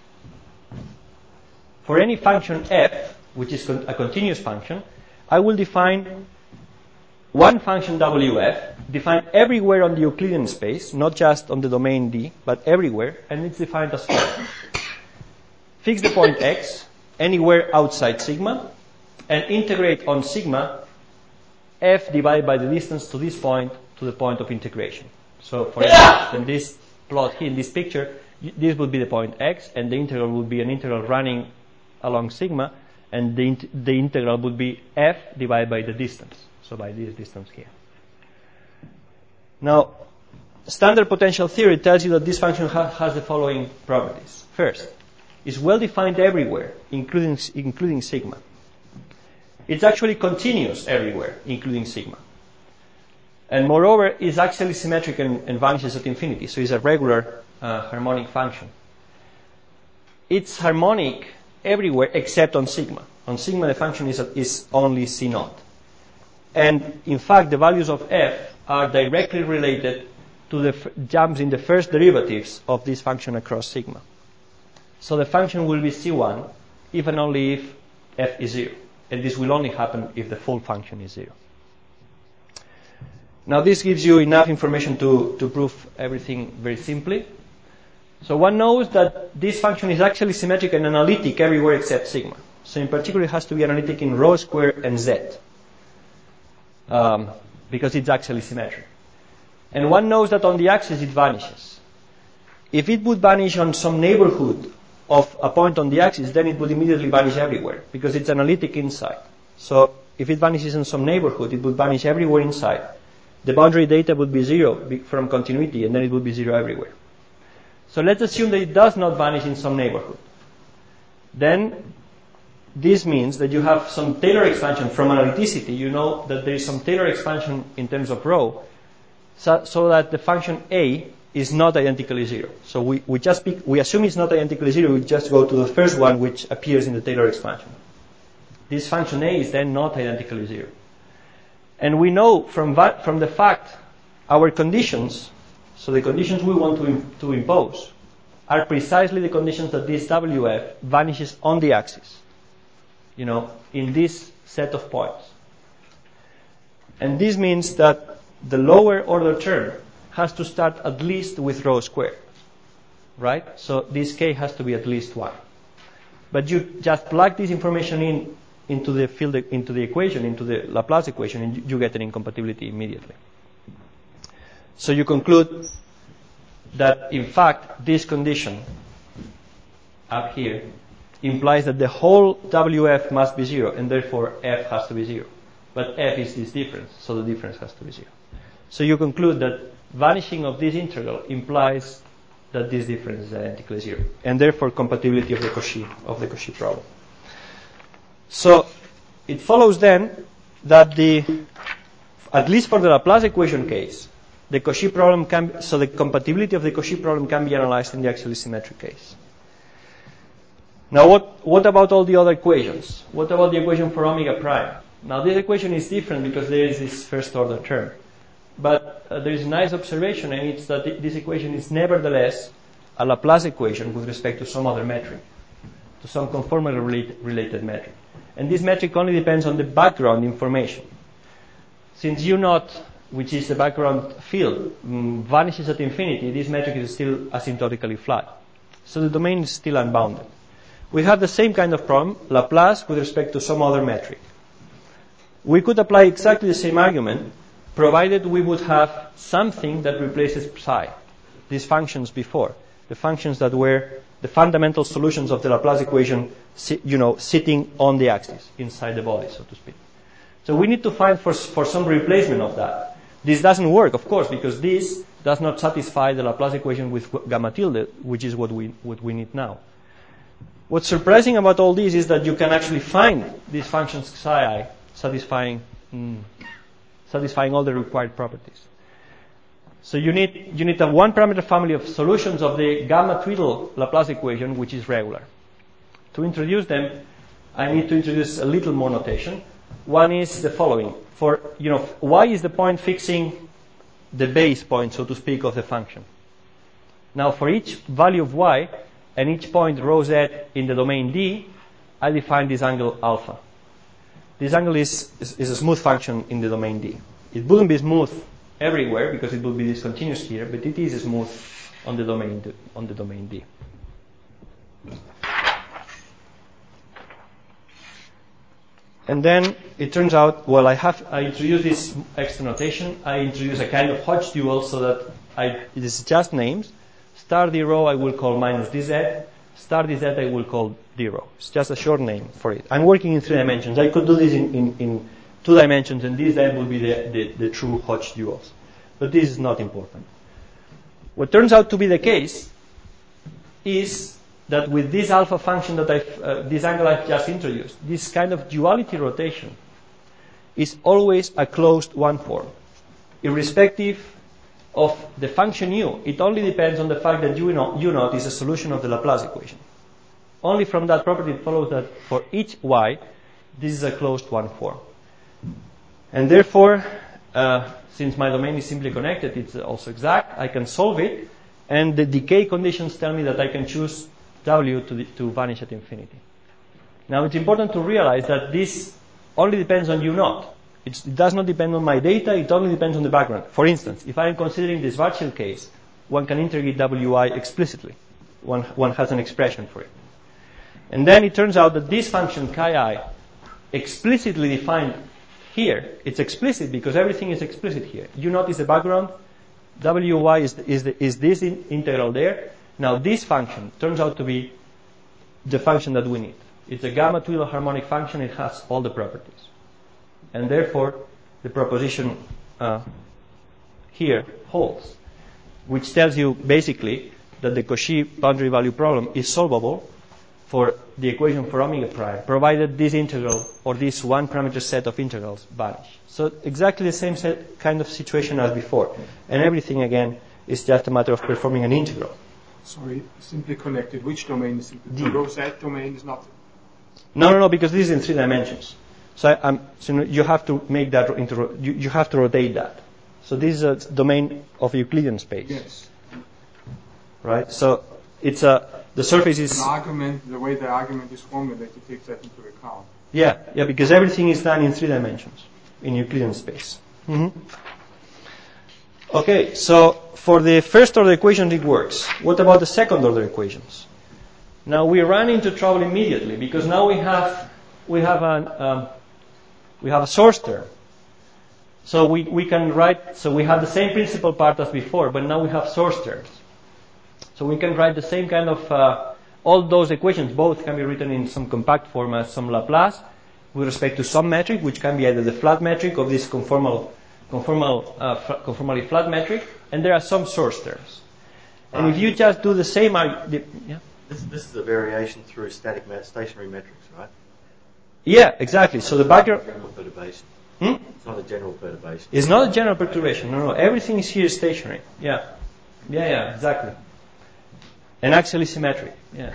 for any function f, which is con- a continuous function, I will define one function wf, defined everywhere on the Euclidean space, not just on the domain D, but everywhere, and it's defined as follows. Fix the point x anywhere outside sigma, and integrate on sigma f divided by the distance to this point to the point of integration. So for instance, in this plot here in this picture, this would be the point x, and the integral would be an integral running along sigma, and the, int- the integral would be f divided by the distance, so by this distance here. Now, standard potential theory tells you that this function ha- has the following properties. First, it's well defined everywhere, including including sigma. It's actually continuous everywhere, including sigma. And moreover, it's axially symmetric and, and vanishes at infinity. So it's a regular uh, harmonic function. It's harmonic everywhere except on sigma. On sigma, the function is, is only C naught. And in fact, the values of f are directly related to the f- jumps in the first derivatives of this function across sigma. So the function will be C one if and only if f is zero. And this will only happen if the full function is zero. Now this gives you enough information to, to prove everything very simply. So one knows that this function is actually symmetric and analytic everywhere except sigma. So in particular, it has to be analytic in rho square and z, um, because it's axially symmetric. And one knows that on the axis it vanishes. If it would vanish on some neighborhood of a point on the axis, then it would immediately vanish everywhere, because it's analytic inside. So if it vanishes in some neighborhood, it would vanish everywhere inside. The boundary data would be zero from continuity, and then it would be zero everywhere. So let's assume that it does not vanish in some neighborhood. Then this means that you have some Taylor expansion from analyticity. You know that there is some Taylor expansion in terms of rho, so, so that the function A is not identically zero. So we, we just pick, we assume it's not identically zero. We just go to the first one which appears in the Taylor expansion. This function A is then not identically zero. And we know from, va- from the fact our conditions, so the conditions we want to, im- to impose, are precisely the conditions that this W F vanishes on the axis, you know, in this set of points. And this means that the lower order term has to start at least with rho squared, right? So this K has to be at least one. But you just plug this information in into the field, into the equation, into the Laplace equation, and you get an incompatibility immediately. So you conclude that, in fact, this condition up here implies that the whole W F must be zero, and therefore F has to be zero. But F is this difference, so the difference has to be zero. So you conclude that vanishing of this integral implies that this difference is identically zero, and therefore compatibility of the Cauchy of the Cauchy problem. So it follows then that the, at least for the Laplace equation case, the Cauchy problem can, so the compatibility of the Cauchy problem can be analyzed in the axially symmetric case. Now what, what about all the other equations? What about the equation for omega prime? Now this equation is different because there is this first order term. But uh, there is a nice observation, and it's that th- this equation is nevertheless a Laplace equation with respect to some other metric, to some conformally relate- related metric. And this metric only depends on the background information. Since U naught, which is the background field, mm, vanishes at infinity, this metric is still asymptotically flat. So the domain is still unbounded. We have the same kind of problem, Laplace with respect to some other metric. We could apply exactly the same argument, provided we would have something that replaces psi, these functions before, the functions that were the fundamental solutions of the Laplace equation, you know, sitting on the axis, inside the body, so to speak. So we need to find for, for some replacement of that. This doesn't work, of course, because this does not satisfy the Laplace equation with gamma tilde, which is what we, what we need now. What's surprising about all this is that you can actually find these functions psi I satisfying, mm, satisfying all the required properties. So you need you need a one-parameter family of solutions of the gamma twiddle Laplace equation, which is regular. To introduce them, I need to introduce a little more notation. One is the following: for you know, y is the point fixing the base point, so to speak, of the function. Now, for each value of y and each point rho z in the domain D, I define this angle alpha. This angle is, is, is a smooth function in the domain D. It wouldn't be smooth everywhere because it would be discontinuous here, but it is smooth on the domain D, on the domain D. And then it turns out, well, I have I introduce this extra notation. I introduce a kind of Hodge dual so that I it is just names. Star d rho I will call minus dz. Star dz I will call d rho. It's just a short name for it. I'm working in three dimensions. I could do this in, in, in two dimensions, and this then would be the, the, the true Hodge duals. But this is not important. What turns out to be the case is that with this alpha function that I've, uh, this angle I've just introduced, this kind of duality rotation is always a closed one form. irrespective of the function u. It only depends on the fact that u naught, u naught is a solution of the Laplace equation. Only from that property it follows that for each y, this is a closed one form. And therefore, uh, since my domain is simply connected, it's also exact, I can solve it, and the decay conditions tell me that I can choose w to, the, to vanish at infinity. Now it's important to realize that this only depends on u naught. It's, it does not depend on my data, it only depends on the background. For instance, if I am considering this Schwarzschild case, one can integrate wi explicitly. One, one has an expression for it. And then it turns out that this function chi I, explicitly defined here, it's explicit because everything is explicit here. U naught is the background, wy is, the, is, the, is this in, integral there. Now this function turns out to be the function that we need. It's a gamma two harmonic function, it has all the properties. And therefore, the proposition uh, here holds, which tells you basically that the Cauchy boundary value problem is solvable for the equation for omega prime, provided this integral or this one parameter set of integrals vanish. So exactly the same set, kind of situation as before. And everything, again, is just a matter of performing an integral. Sorry, simply connected. Which domain is simply? D. The Rosette domain is not. No, no, no, because this is in three dimensions. So, I, I'm, so you have to make that into, you, you have to rotate that. So this is a domain of Euclidean space. Yes. Right? So it's a, the surface is... An argument, the way the argument is formulated takes that into account. Yeah, yeah, because everything is done in three dimensions, in Euclidean space. Mm-hmm. Okay, so for the first order equation it works. What about the second order equations? Now we run into trouble immediately because now we have we have an um, we have a source term. So we, we can write so we have the same principal part as before, but now we have source terms. So we can write the same kind of uh, all those equations. Both can be written in some compact form as some Laplace with respect to some metric, which can be either the flat metric or this conformal conformal uh, f- conformally flat metric, and there are some source terms. And if you just do the same, arg- the, yeah. This, this is a variation through static ma- stationary metrics, right? Yeah, exactly. So the background General perturbation. hmm? It's not a general perturbation. It's not a general perturbation. No, no. Everything is here stationary. Yeah, yeah, yeah. Exactly. And axially symmetric. Yes.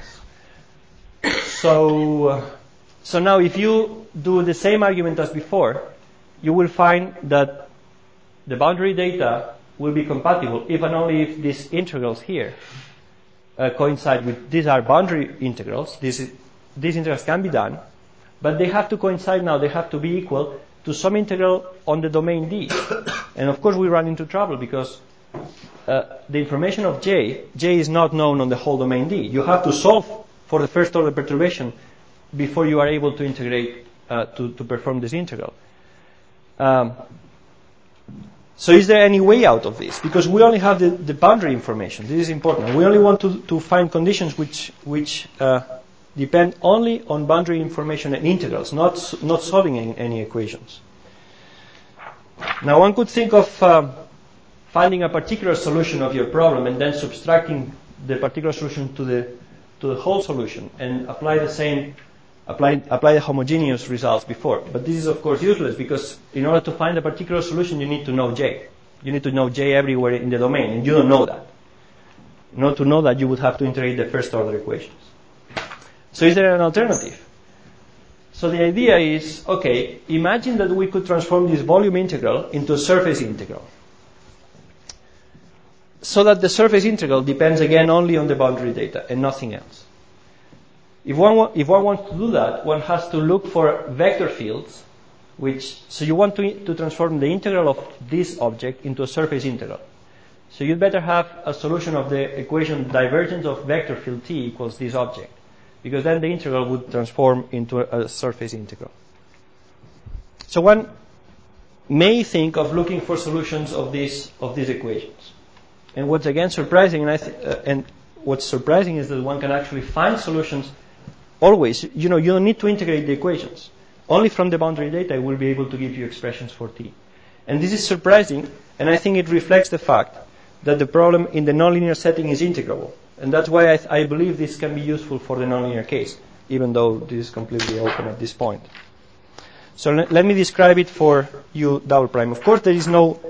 So, uh, so now if you do the same argument as before, you will find that the boundary data will be compatible if and only if these integrals here uh, coincide with, these are boundary integrals. This is, these integrals can be done, but they have to coincide now. They have to be equal to some integral on the domain D. And of course we run into trouble because uh, the information of J, J is not known on the whole domain D. You have to solve for the first order perturbation before you are able to integrate, uh, to, to perform this integral. Um, so is there any way out of this? Because we only have the, the boundary information. This is important. We only want to, to find conditions which, which uh, depend only on boundary information and integrals, not, not solving any, any equations. Now one could think of um, finding a particular solution of your problem and then subtracting the particular solution to the, to the whole solution and apply the same Apply, apply the homogeneous results before. But this is of course useless because in order to find a particular solution you need to know J. You need to know J everywhere in the domain and you don't know that. In order to know that you would have to integrate the first order equations. So is there an alternative? So the idea is, okay, imagine that we could transform this volume integral into a surface integral. So that the surface integral depends again only on the boundary data and nothing else. If one, wa- if one wants to do that, one has to look for vector fields, which, so you want to, to transform the integral of this object into a surface integral. So you'd better have a solution of the equation divergence of vector field t equals this object, because then the integral would transform into a, a surface integral. So one may think of looking for solutions of these, of these equations. And what's again surprising, and, I th- uh, and what's surprising is that one can actually find solutions always. You know, you don't need to integrate the equations. Only from the boundary data we'll be able to give you expressions for t. And this is surprising, and I think it reflects the fact that the problem in the nonlinear setting is integrable. And that's why I, th- I believe this can be useful for the nonlinear case, even though this is completely open at this point. So le- let me describe it for u double prime. Of course, there is no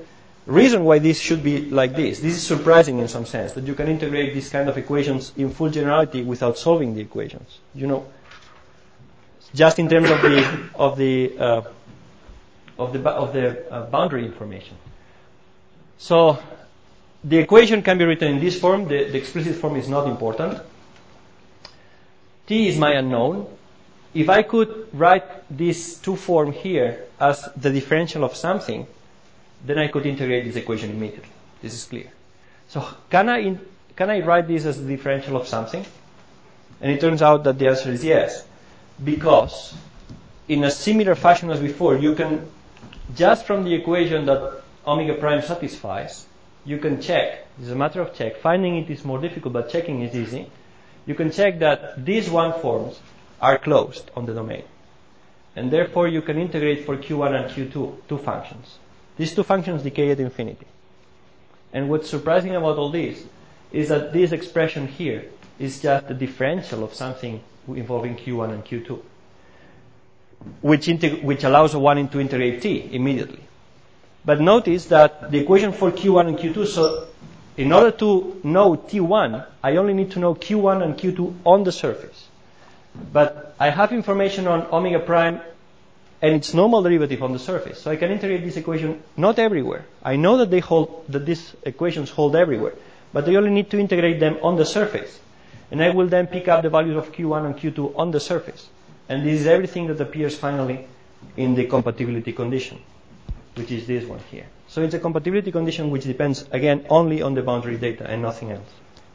reason why this should be like this. This is surprising in some sense, that you can integrate these kind of equations in full generality without solving the equations. You know, just in terms of the of the uh, of the of the uh, boundary information. So the equation can be written in this form. The, the explicit form is not important. T is my unknown. If I could write this two form here as the differential of something, then I could integrate this equation immediately. This is clear. So can I in, can I write this as the differential of something? And it turns out that the answer is yes, because in a similar fashion as before, you can just from the equation that omega prime satisfies, you can check. It's a matter of check. Finding it is more difficult, but checking is easy. You can check that these one forms are closed on the domain, and therefore you can integrate for Q one and Q two two functions. These two functions decay at infinity. And what's surprising about all this is that this expression here is just the differential of something involving Q one and Q two, which, integ- which allows one to integrate T immediately. But notice that the equation for Q one and Q two, so in order to know T one, I only need to know Q one and Q two on the surface. But I have information on omega prime and its normal derivative on the surface. So I can integrate this equation not everywhere. I know that they hold, that these equations hold everywhere, but I only need to integrate them on the surface. And I will then pick up the values of Q one and Q two on the surface. And this is everything that appears finally in the compatibility condition, which is this one here. So it's a compatibility condition which depends, again, only on the boundary data and nothing else.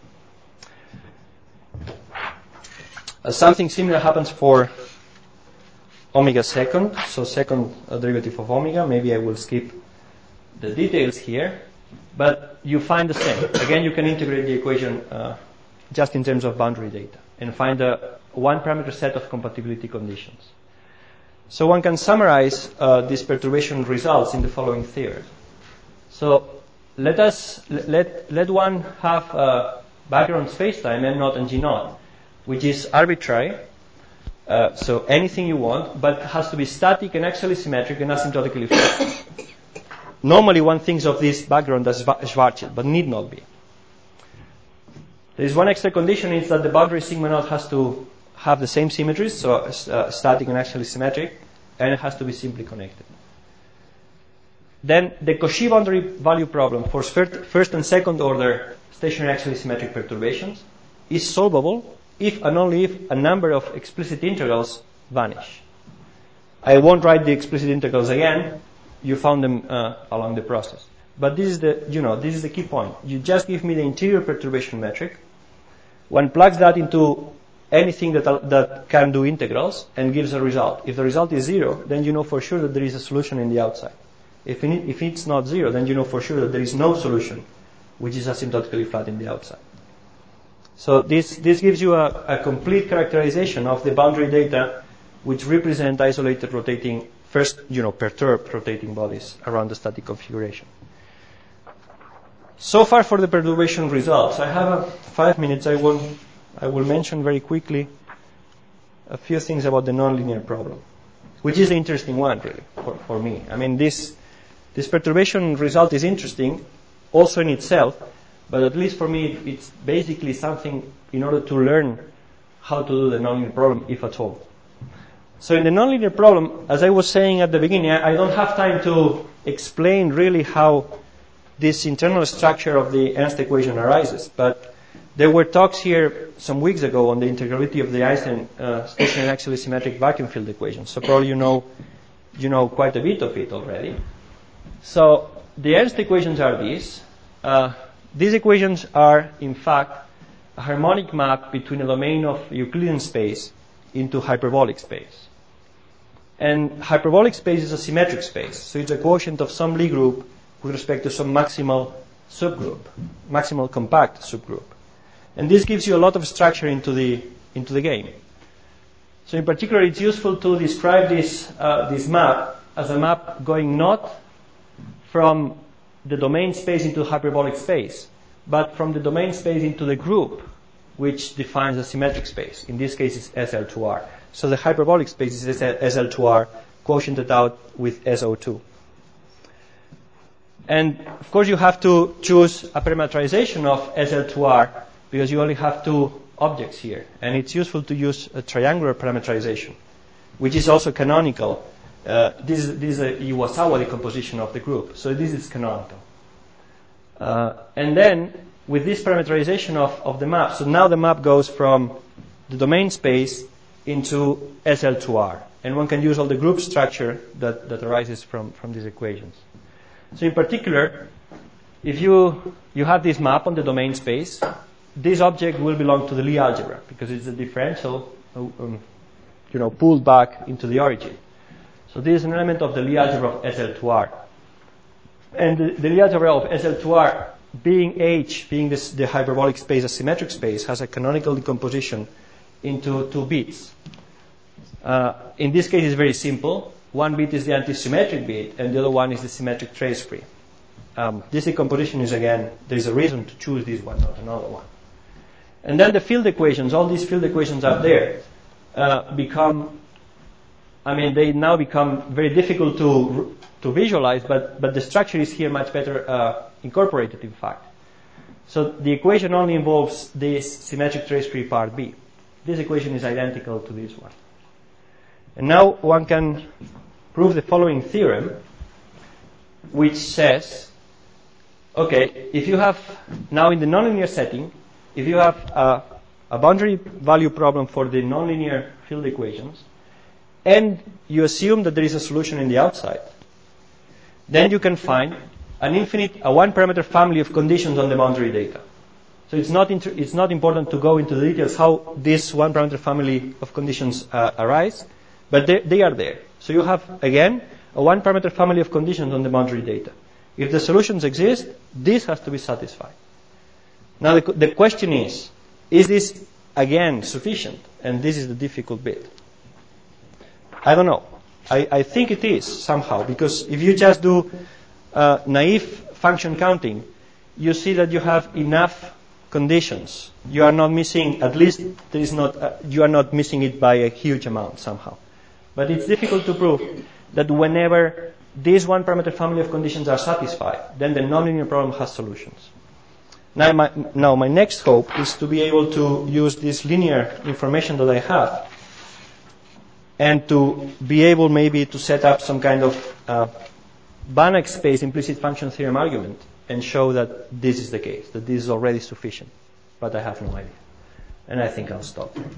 Uh, something similar happens for omega second, so second uh, derivative of omega. Maybe I will skip the details here, but you find the same. Again, you can integrate the equation uh, just in terms of boundary data and find a one-parameter set of compatibility conditions. So one can summarize uh, these perturbation results in the following theory. So let us let let one have a background spacetime M naught and G naught, which is arbitrary. Uh, so anything you want, but has to be static and axially symmetric and asymptotically flat. Normally one thinks of this background as Schwarzschild, but need not be. There is one extra condition, is that the boundary sigma naught has to have the same symmetries, so uh, static and axially symmetric, and it has to be simply connected. Then the Cauchy boundary value problem for first and second order stationary axially symmetric perturbations is solvable if and only if a number of explicit integrals vanish. I won't write the explicit integrals again. You found them uh, along the process. But this is the, you know, this is the key point. You just give me the interior perturbation metric. One plugs that into anything that uh, that can do integrals and gives a result. If the result is zero, then you know for sure that there is a solution in the outside. If it, if it's not zero, then you know for sure that there is no solution, which is asymptotically flat in the outside. So this this gives you a, a complete characterization of the boundary data, which represent isolated rotating, first, you know, perturbed rotating bodies around the static configuration. So far for the perturbation results. I have a five minutes. I will I will mention very quickly a few things about the nonlinear problem, which is the interesting one really for, for me. I mean, this this perturbation result is interesting also in itself. But at least for me, it's basically something in order to learn how to do the nonlinear problem, if at all. So in the nonlinear problem, as I was saying at the beginning, I don't have time to explain really how this internal structure of the Ernst equation arises. But there were talks here some weeks ago on the integrability of the Einstein uh, stationary axially symmetric vacuum field equation. So probably you know, you know quite a bit of it already. So the Ernst equations are these. Uh, These equations are, in fact, a harmonic map between a domain of Euclidean space into hyperbolic space. And hyperbolic space is a symmetric space, so it's a quotient of some Lie group with respect to some maximal subgroup, maximal compact subgroup. And this gives you a lot of structure into the into the game. So in particular, it's useful to describe this uh, this map as a map going not from the domain space into hyperbolic space, but from the domain space into the group, which defines a symmetric space. In this case, it's S L two R. So the hyperbolic space is S L two R quotiented out with S O two. And of course you have to choose a parameterization of S L two R because you only have two objects here. And it's useful to use a triangular parameterization, which is also canonical. Uh, this, is, this is a Iwasawa decomposition of the group. So this is canonical. Uh, and then with this parameterization of, of the map, so now the map goes from the domain space into S L two R. And one can use all the group structure that, that arises from, from these equations. So in particular, if you, you have this map on the domain space, this object will belong to the Lie algebra because it's a differential um, you know, pulled back into the origin. So this is an element of the Lie algebra of S L two R. And the, the Lie algebra of S L two R, being H, being this, the hyperbolic space, a symmetric space, has a canonical decomposition into two bits. Uh, in this case, it's very simple. One bit is the antisymmetric bit, and the other one is the symmetric trace-free. Um, this decomposition is, again, there is a reason to choose this one, not another one. And then the field equations, all these field equations up there, uh, become, I mean, they now become very difficult to to visualize, but, but the structure is here much better uh, incorporated, in fact. So the equation only involves this symmetric trace-free part B. This equation is identical to this one. And now one can prove the following theorem, which says, okay, if you have, now in the nonlinear setting, if you have a, a boundary value problem for the nonlinear field equations, and you assume that there is a solution in the outside, then you can find an infinite, a one-parameter family of conditions on the boundary data. So it's not, inter- it's not important to go into the details how this one-parameter family of conditions uh, arise, but they, they are there. So you have, again, a one-parameter family of conditions on the boundary data. If the solutions exist, this has to be satisfied. Now the, the question is, is this, again, sufficient? And this is the difficult bit. I don't know. I, I think it is, somehow, because if you just do uh, naive function counting, you see that you have enough conditions. You are not missing, at least there is not, uh, you are not missing it by a huge amount somehow. But it's difficult to prove that whenever these one parameter family of conditions are satisfied, then the nonlinear problem has solutions. Now my, now my next hope is to be able to use this linear information that I have and to be able maybe to set up some kind of uh, Banach space implicit function theorem argument and show that this is the case, that this is already sufficient. But I have no idea. And I think I'll stop there.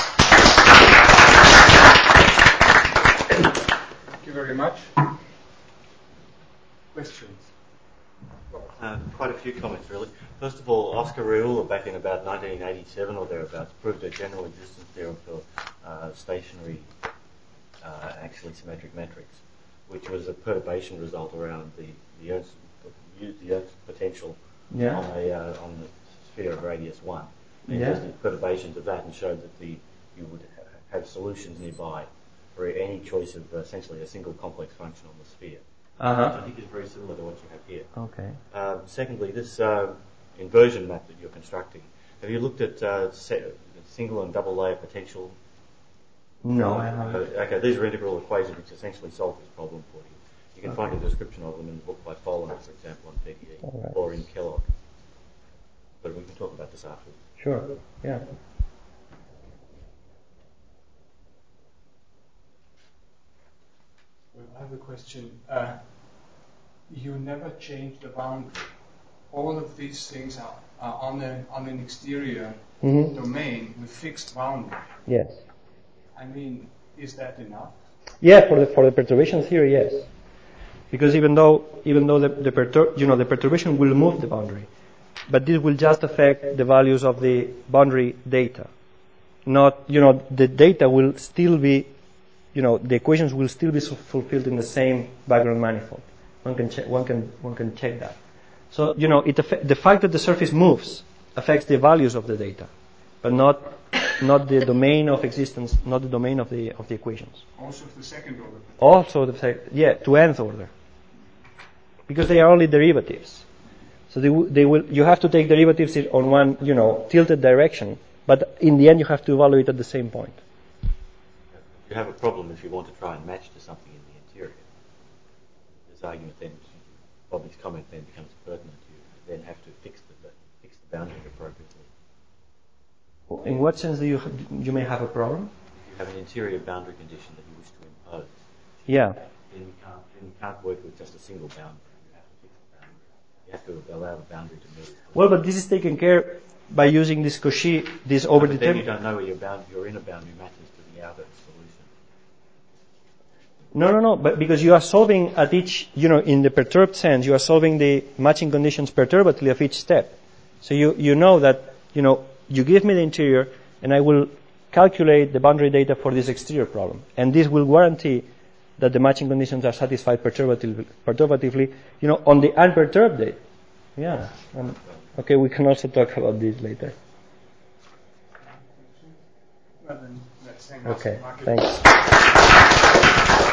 Thank you very much. Questions? Uh, quite a few comments, really. First of all, Oscar Reula, back in about nineteen eighty-seven or thereabouts, proved a general existence theorem for uh, stationary uh, axially symmetric metrics, which was a perturbation result around the the Ernst, the Ernst potential Yeah. on a uh, on the sphere of radius one. And Yeah. tested perturbations of that and showed that the you would ha- have solutions nearby for any choice of uh, essentially a single complex function on the sphere. Which I Uh-huh. think is very similar to what you have here. Okay. Um, secondly, this uh, inversion map that you're constructing, have you looked at uh, se- single and double layer potential? No, I Uh, haven't. okay, these are integral equations which essentially solve this problem for you. You can find a description of them in the book by Follin, for example, on P D E, All right. or in Kellogg. But we can talk about this afterwards. Sure. Yeah. Well, I have a question. Uh, you never change the boundary. All of these things are, are on, a, on an exterior Mm-hmm. domain with fixed boundary. Yes. I mean, is that enough? Yeah, for the for the perturbation theory, yes. Because even though even though the, the pertur- you know the perturbation will move the boundary, but this will just affect the values of the boundary data. Not you know the data will still be, you know the equations will still be fulfilled in the same background manifold. One can check one can one can check that. So you know it affe- the fact that the surface moves affects the values of the data, but not not the domain of existence, not the domain of the of the equations. Also the second order. Also, the fact, yeah, to nth order, because they are only derivatives. So they, w- they will. You have to take derivatives on one, you know, tilted direction, but in the end, you have to evaluate at the same point. You have a problem if you want to try and match to something in the interior. This argument then Bobby's comment then becomes pertinent. You then have to fix the fix the boundary appropriately. In what sense do you you may have a problem? If you have an interior boundary condition that you wish to impose, Yeah. then you can't then you can't work with just a single boundary. You have to fix the boundary. You have to allow the boundary to move. Well, but this is taken care by using this Cauchy, this No, but then you overdetermined. don't know where your bound your inner boundary matches to the outer solution. No, no, no. But because you are solving at each, you know, in the perturbed sense, you are solving the matching conditions perturbatively of each step. So you you know that, you know, you give me the interior, and I will calculate the boundary data for this exterior problem, and this will guarantee that the matching conditions are satisfied perturbatively, perturbatively you know, on the unperturbed data. Yeah. Um, okay, we can also talk about this later. Well, then, let's hang Okay, up. thanks.